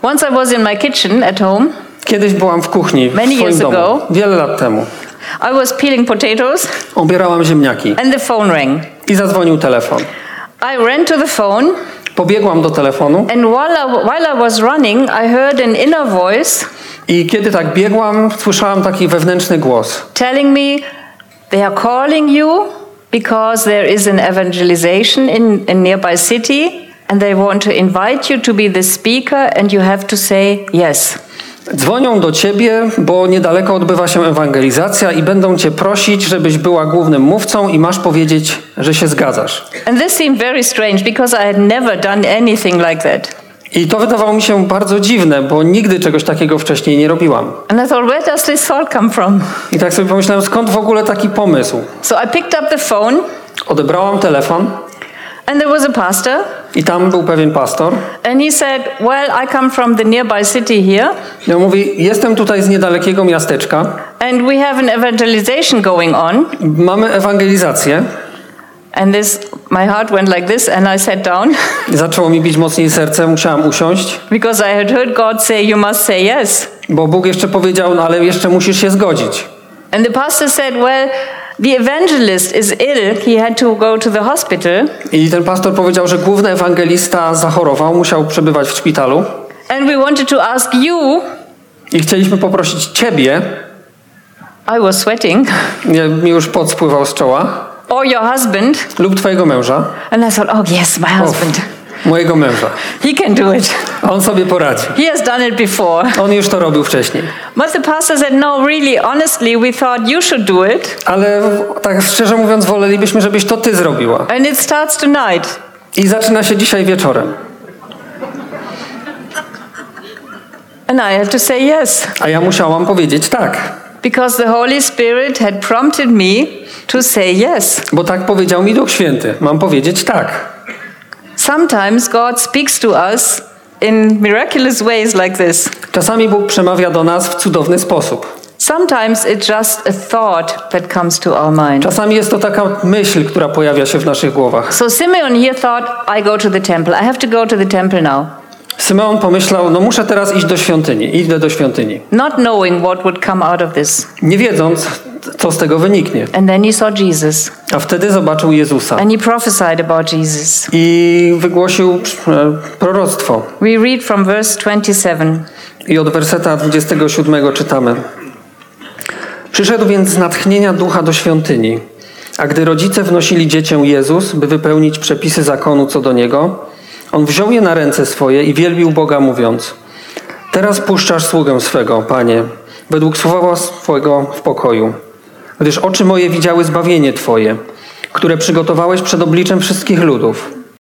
Once I was in my kitchen at home. Kiedyś byłam w kuchni w Many swoim years domu, ago. wiele lat temu. I was peeling potatoes. Obierałam ziemniaki And the phone rang. i zadzwonił telefon. I ran to the phone. Pobiegłam do telefonu And while I was running, I heard an inner voice i kiedy tak biegłam, słyszałam taki wewnętrzny głos. telling me they are calling you because there is an evangelization in a nearby city and they want to invite you to be the speaker and you have to say yes. Dzwonią do ciebie, bo niedaleko odbywa się ewangelizacja i będą cię prosić, żebyś była głównym mówcą i masz powiedzieć, że się zgadzasz. And this seemed very strange because I had never done anything like that. I to wydawało mi się bardzo dziwne, bo nigdy czegoś takiego wcześniej nie robiłam. And I thought, where does this thought come from? I tak sobie pomyślałem, skąd w ogóle taki pomysł? So I picked up the phone Odebrałam telefon and there was a pastor i tam był pewien pastor. and he said, well, I come from the nearby city here I on mówi, jestem tutaj z niedalekiego miasteczka, and we have an evangelization going on. mamy ewangelizację. And my heart went like this and I sat down I zaczęło mi bić mocniej serce, musiałam usiąść, because I had heard God say, you must say yes. bo Bóg jeszcze powiedział, no ale jeszcze musisz się zgodzić. And the pastor said, well, the evangelist is ill. He had to go to the hospital. I ten pastor powiedział, że główny ewangelista zachorował, musiał przebywać w szpitalu. And we wanted to ask you. I chcieliśmy poprosić ciebie, I was sweating. mi już pot spływał z czoła, Or your husband. lub twojego męża. And I thought, oh yes, my husband. Mojego męża. He can do it. A on sobie poradzi. He has done it before. On już to robił wcześniej. But the pastor said, no, really, honestly, we thought you should do it. Ale tak szczerze mówiąc, wolelibyśmy, żebyś to ty zrobiła. And it starts tonight. I zaczyna się dzisiaj wieczorem. And I had to say yes. A ja musiałam powiedzieć tak. Because the Holy Spirit had prompted me to say yes. Bo tak powiedział mi Duch Święty. Mam powiedzieć tak. Sometimes God speaks to us in miraculous ways like this. Czasami Bóg przemawia do nas w cudowny sposób. Sometimes it's just a thought that comes to our mind. Czasami jest to taka myśl, która pojawia się w naszych głowach. So Simeon here thought, I go to the temple. I have to go to the temple now. Symeon pomyślał, no muszę teraz iść do świątyni. Idę do świątyni. Not knowing what would come out of this. Nie wiedząc, co z tego wyniknie. And then he saw Jesus. A wtedy zobaczył Jezusa. And he prophesied about Jesus. I wygłosił proroctwo. We read from verse 27. I od werseta 27 czytamy. Przyszedł więc z natchnienia ducha do świątyni, a gdy rodzice wnosili dziecię Jezus, by wypełnić przepisy zakonu co do niego, on wziął je na ręce swoje i wielbił Boga, mówiąc: teraz puszczasz sługę swego, Panie, według słowa swego w pokoju, gdyż oczy moje widziały zbawienie Twoje, które przygotowałeś przed obliczem wszystkich ludów,